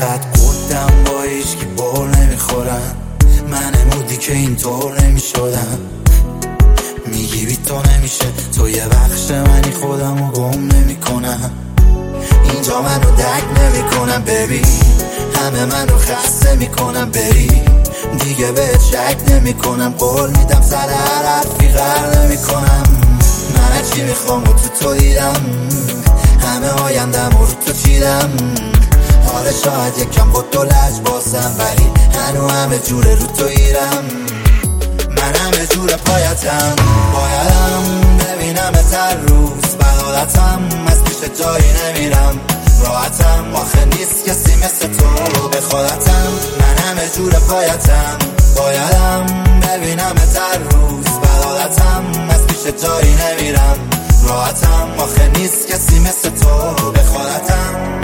انقدر قدم با هیچکی بول نمیخورم، من مودی که اینطور نمیشدم. میگی بی تو نمیشه، تو یه بخش منی، خودمو گم نمیکنم. اینجا منو درک نمیکنم ببین، همه منو خسته میکنم بری. دیگه بهت شک نمیکنم، قول میدم سر هر حرفی غر نمیکنم. من چی میخوام و تو دیدم، همه آیندم رو تو چیدم. حالا شاید یکم با تو لج بازم، ولی هنو همه جوره رو تو ایرم. من همه جور پایتم، بایدم ببینم هر روز بغلتم. از پیش جایی نمیرم، راحتم، آخه نیست کسی مثل تو به خودتم. من همه جور پایتم، بایدم ببینم هر روز بغلتم. از پیش جایی نمیرم، راحتم، آخه نیست کسی مثل تو به خودتم.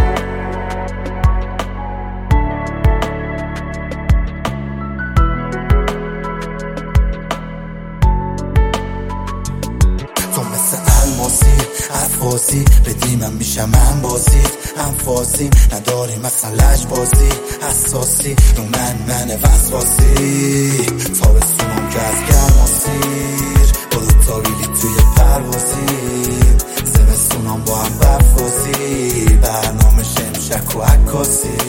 تو مثل الماسی عفاسی، بدی من میشم من بازید انفاسی. نداری مثل لج بازی حساسی، رو من وسواسی. تابستونم که از گرماسیر، با دوتا بیلی توی پروازی. زمستونم با هم برفازی، برنامه شمشک و عکاسی.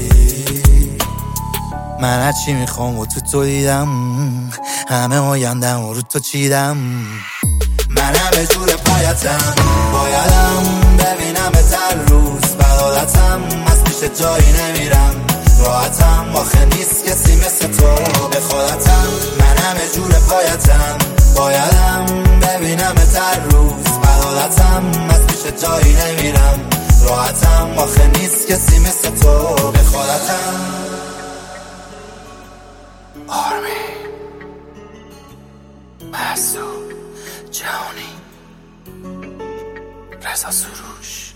من هرچی میخوام و تو دیدم، همه آیندم رو تو چیدم. من همه جور پایتم، بایدم ببینم هر روز بغلتم. از پیش جایی نمیرم، راحتم، آخه نیست کسی مثل تو به خودتم. من همه جور پایتم، بایدم ببینم هر روز بغلتم. از پیش جایی نمیرم، راحتم، آخه نیست کسی مثل تو به خودتم. آرمی محسوب جهانی رضا سروش.